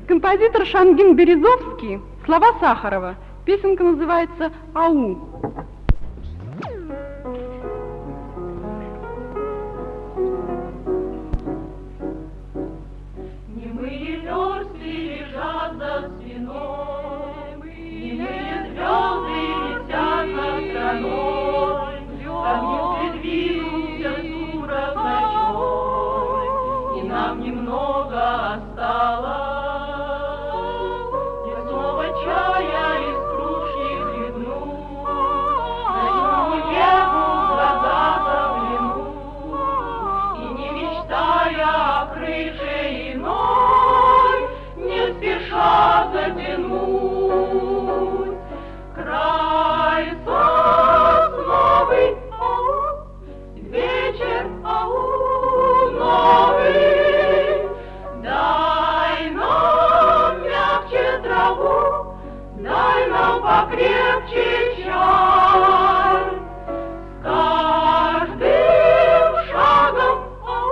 Композитор Шангин Березовский, слова Сахарова. Песенка называется «Ау». Немые версты лежат за спиной, немые звезды летят над страной, как не придвинулся сумрак ночной, и нам немного осталось. И снова чая из кружки хлебну, ночному небу глаза загляну, и не мечтая о крыше иной, не спеша затянуть край сосновый, вечер, новый. Дай нам мягче траву, дай нам покрепче чай. С каждым шагом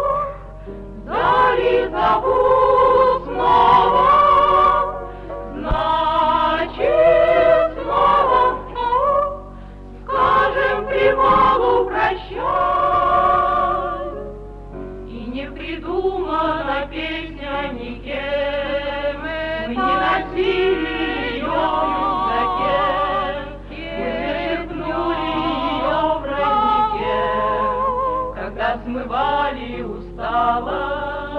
вдали зову снова, значит, снова скажем привалу прощай. И не придумана песня никем, мы не носили ее в рюкзаке, мы зачерпнули ее в роднике, когда смывали усталость.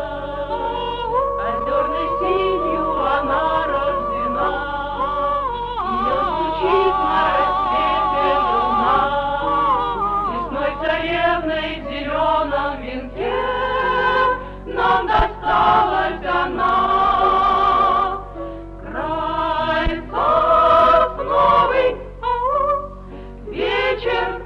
Озерной синью она рождена, ее звучит на рассвете луна, лесной царевной в зеленом венке нам досталась она. Край сосновый, вечер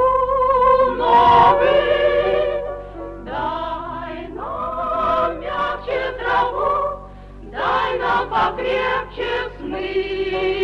новый. Дай нам мягче траву, дай нам покрепче сны.